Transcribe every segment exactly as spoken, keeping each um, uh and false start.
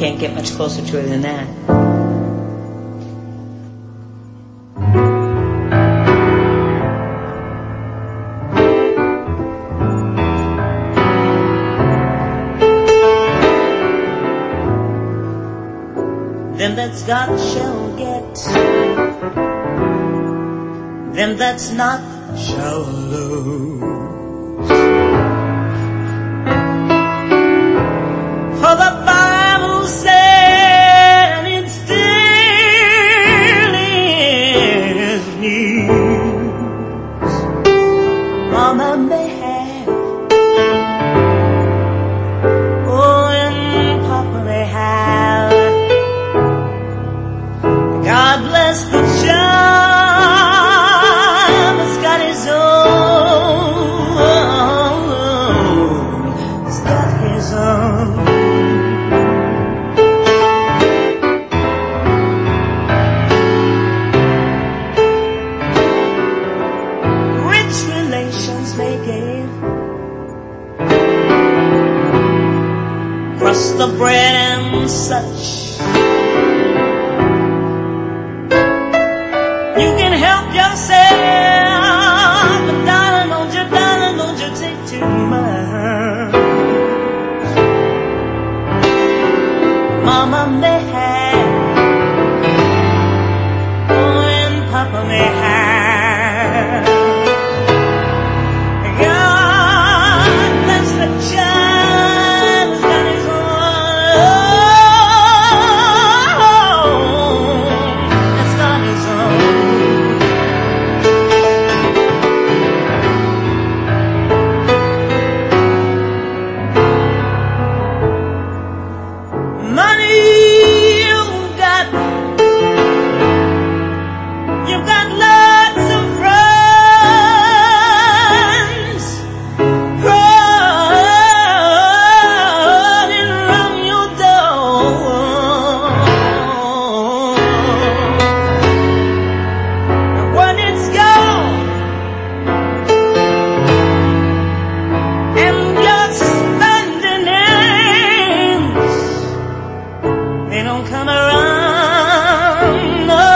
can't get much closer to it than that. Them that's got shall get, them that's not shall lose. For the Bible said it still is news. Mama may have, oh, and Papa may have. God bless the child that's got his own, that's got his own. Rich relations may give crust of bread and such. You can help yourself, but darling, don't you, darling, don't you take too much. Mama may have, oh, and Papa may have. God bless the child who's got his own, that's got his own. Money you got, you've got lots of friends running around your door. And when it's gone and you're spending it, they don't come around no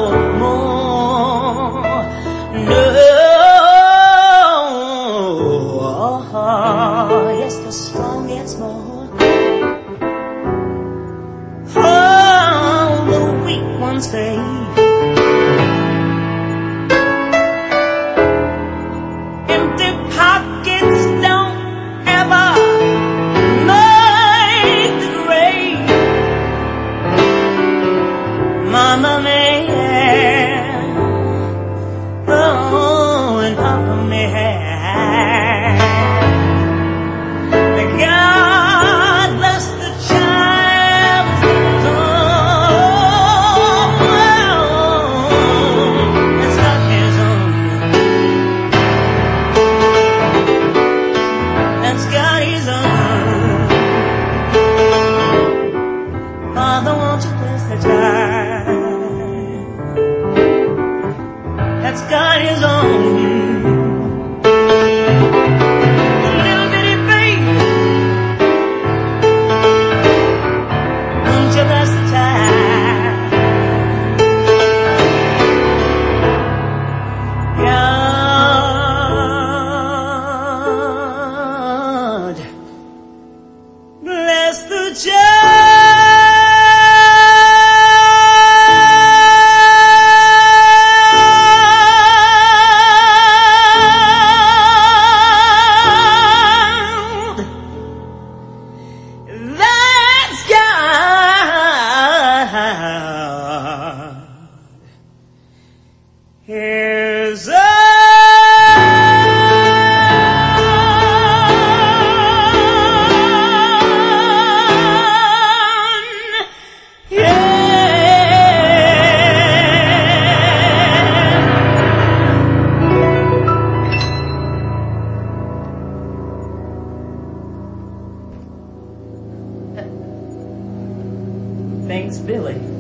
more. No. Yes, the strong gets more. Oh, the weak ones fade. Empty pockets don't ever make the grade. Mama may have, oh, and Papa may have. But God bless the child who's that's got his own, that's got his own. Father, won't you bless the child that's got his own. The little bitty baby, won't you bless the child? God bless the child. That's God. Here's a Thanks, Billy.